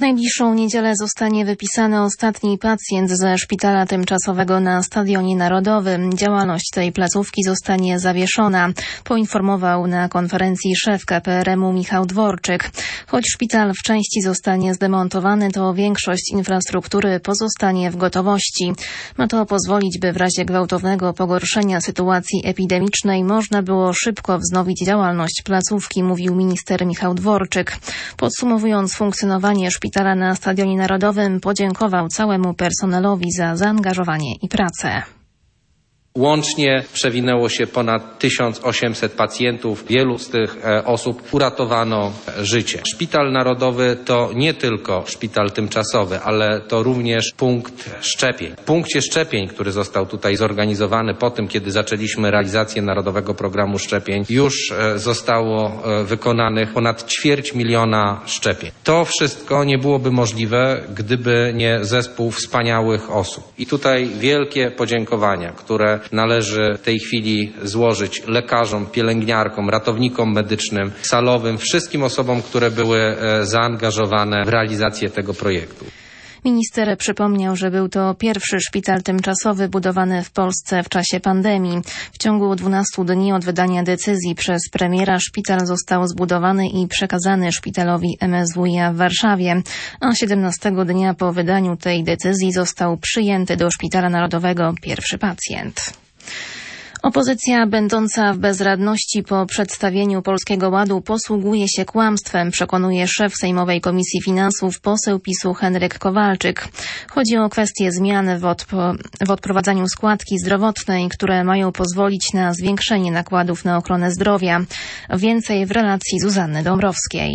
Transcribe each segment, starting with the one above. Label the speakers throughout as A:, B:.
A: najbliższą niedzielę zostanie wypisany ostatni pacjent ze szpitala tymczasowego na Stadionie Narodowym. Działalność tej placówki zostanie zawieszona, poinformował na konferencji szef KPRM-u Michał Dworczyk. Choć szpital w części zostanie zdemontowany, to większość infrastruktury pozostanie w gotowości. Ma to pozwolić, by w razie gwałtownego pogorszenia sytuacji epidemicznej można było szybko wznowić działalność placówki, mówił minister Michał Dworczyk. Podsumowując funkcjonowanie szpitala na Stadionie Narodowym, podziękował całemu personelowi za zaangażowanie i pracę.
B: Łącznie przewinęło się ponad 1800 pacjentów. Wielu z tych osób uratowano życie. Szpital Narodowy to nie tylko szpital tymczasowy, ale to również punkt szczepień. W punkcie szczepień, który został tutaj zorganizowany po tym, kiedy zaczęliśmy realizację Narodowego Programu Szczepień, już zostało wykonanych ponad 250 000 szczepień. To wszystko nie byłoby możliwe, gdyby nie zespół wspaniałych osób. I tutaj wielkie podziękowania, które należy w tej chwili złożyć lekarzom, pielęgniarkom, ratownikom medycznym, salowym, wszystkim osobom, które były zaangażowane w realizację tego projektu.
A: Minister przypomniał, że był to pierwszy szpital tymczasowy budowany w Polsce w czasie pandemii. W ciągu 12 dni od wydania decyzji przez premiera szpital został zbudowany i przekazany szpitalowi MSWiA w Warszawie, a 17 dnia po wydaniu tej decyzji został przyjęty do Szpitala Narodowego pierwszy pacjent. Opozycja będąca w bezradności po przedstawieniu Polskiego Ładu posługuje się kłamstwem, przekonuje szef Sejmowej Komisji Finansów, poseł PiS-u Henryk Kowalczyk. Chodzi o kwestię zmian w odprowadzaniu składki zdrowotnej, które mają pozwolić na zwiększenie nakładów na ochronę zdrowia. Więcej w relacji Zuzanny Dąbrowskiej.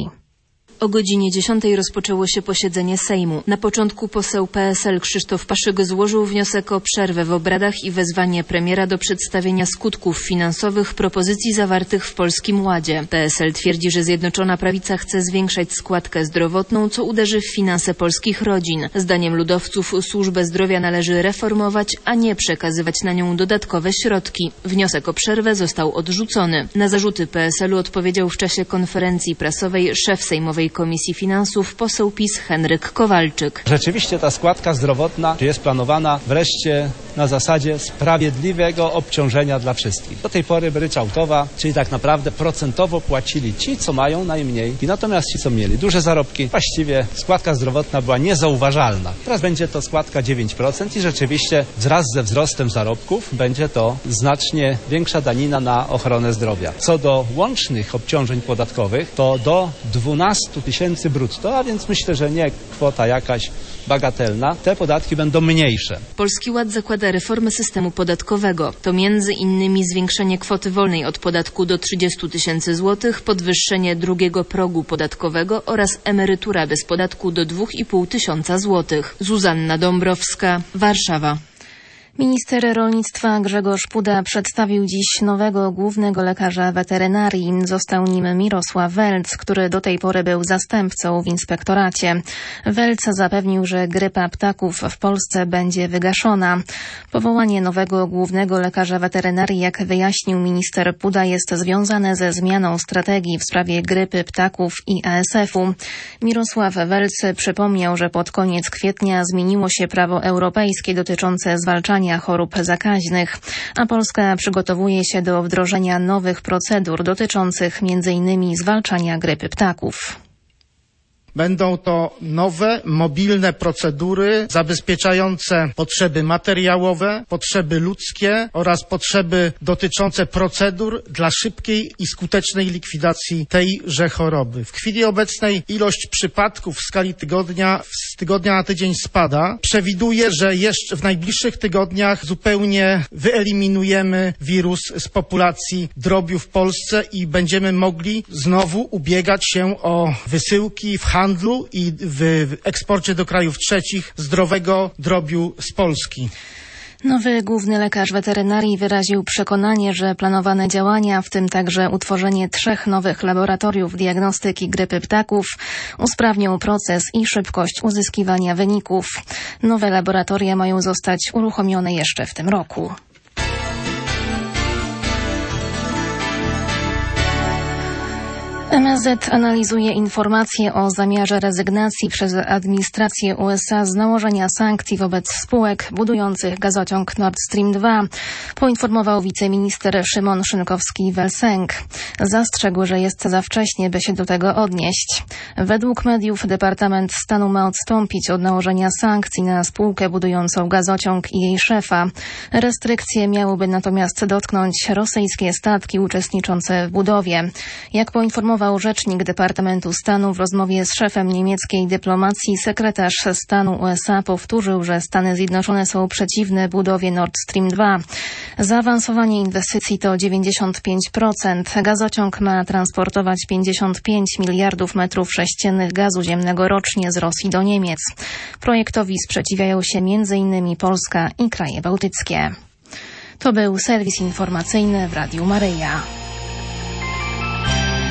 C: O godzinie 10 rozpoczęło się posiedzenie Sejmu. Na początku poseł PSL Krzysztof Paszyk złożył wniosek o przerwę w obradach i wezwanie premiera do przedstawienia skutków finansowych propozycji zawartych w Polskim Ładzie. PSL twierdzi, że Zjednoczona Prawica chce zwiększać składkę zdrowotną, co uderzy w finanse polskich rodzin. Zdaniem ludowców służbę zdrowia należy reformować, a nie przekazywać na nią dodatkowe środki. Wniosek o przerwę został odrzucony. Na zarzuty PSL-u odpowiedział w czasie konferencji prasowej szef Sejmowej Komisji Finansów, poseł PiS Henryk Kowalczyk.
D: Rzeczywiście ta składka zdrowotna jest planowana wreszcie na zasadzie sprawiedliwego obciążenia dla wszystkich. Do tej pory ryczałtowa, czyli tak naprawdę procentowo płacili ci, co mają najmniej, i natomiast ci, co mieli duże zarobki, właściwie składka zdrowotna była niezauważalna. Teraz będzie to składka 9% i rzeczywiście wraz ze wzrostem zarobków będzie to znacznie większa danina na ochronę zdrowia. Co do łącznych obciążeń podatkowych, to do 12 000 brutto, a więc myślę, że nie kwota jakaś bagatelna, te podatki będą mniejsze.
C: Polski Ład zakłada reformę systemu podatkowego. To między innymi zwiększenie kwoty wolnej od podatku do 30 000 złotych, podwyższenie drugiego progu podatkowego oraz emerytura bez podatku do 2500 złotych. Zuzanna Dąbrowska, Warszawa.
A: Minister rolnictwa Grzegorz Puda przedstawił dziś nowego głównego lekarza weterynarii. Został nim Mirosław Welc, który do tej pory był zastępcą w inspektoracie. Welc zapewnił, że grypa ptaków w Polsce będzie wygaszona. Powołanie nowego głównego lekarza weterynarii, jak wyjaśnił minister Puda, jest związane ze zmianą strategii w sprawie grypy ptaków i ASF-u. Mirosław Welc przypomniał, że pod koniec kwietnia zmieniło się prawo europejskie dotyczące zwalczania chorób zakaźnych, a Polska przygotowuje się do wdrożenia nowych procedur dotyczących m.in. zwalczania grypy ptaków.
E: Będą to nowe, mobilne procedury zabezpieczające potrzeby materiałowe, potrzeby ludzkie oraz potrzeby dotyczące procedur dla szybkiej i skutecznej likwidacji tejże choroby. W chwili obecnej ilość przypadków w skali tygodnia z tygodnia na tydzień spada. Przewiduję, że jeszcze w najbliższych tygodniach zupełnie wyeliminujemy wirus z populacji drobiu w Polsce i będziemy mogli znowu ubiegać się o wysyłki w handlu i w eksporcie do krajów trzecich zdrowego drobiu z Polski.
A: Nowy główny lekarz weterynarii wyraził przekonanie, że planowane działania, w tym także utworzenie 3 nowych laboratoriów diagnostyki grypy ptaków, usprawnią proces i szybkość uzyskiwania wyników. Nowe laboratoria mają zostać uruchomione jeszcze w tym roku. MSZ analizuje informacje o zamiarze rezygnacji przez administrację USA z nałożenia sankcji wobec spółek budujących gazociąg Nord Stream 2, poinformował wiceminister Szymon Szynkowski-Welsenk. Zastrzegł, że jest za wcześnie, by się do tego odnieść. Według mediów Departament Stanu ma odstąpić od nałożenia sankcji na spółkę budującą gazociąg i jej szefa. Restrykcje miałyby natomiast dotknąć rosyjskie statki uczestniczące w budowie. Jak poinformował rzecznik Departamentu Stanu w rozmowie z szefem niemieckiej dyplomacji, sekretarz stanu USA powtórzył, że Stany Zjednoczone są przeciwne budowie Nord Stream 2. Zaawansowanie inwestycji to 95%. Gazociąg ma transportować 55 miliardów metrów sześciennych gazu ziemnego rocznie z Rosji do Niemiec. Projektowi sprzeciwiają się m.in. Polska i kraje bałtyckie. To był serwis informacyjny w Radiu Maryja.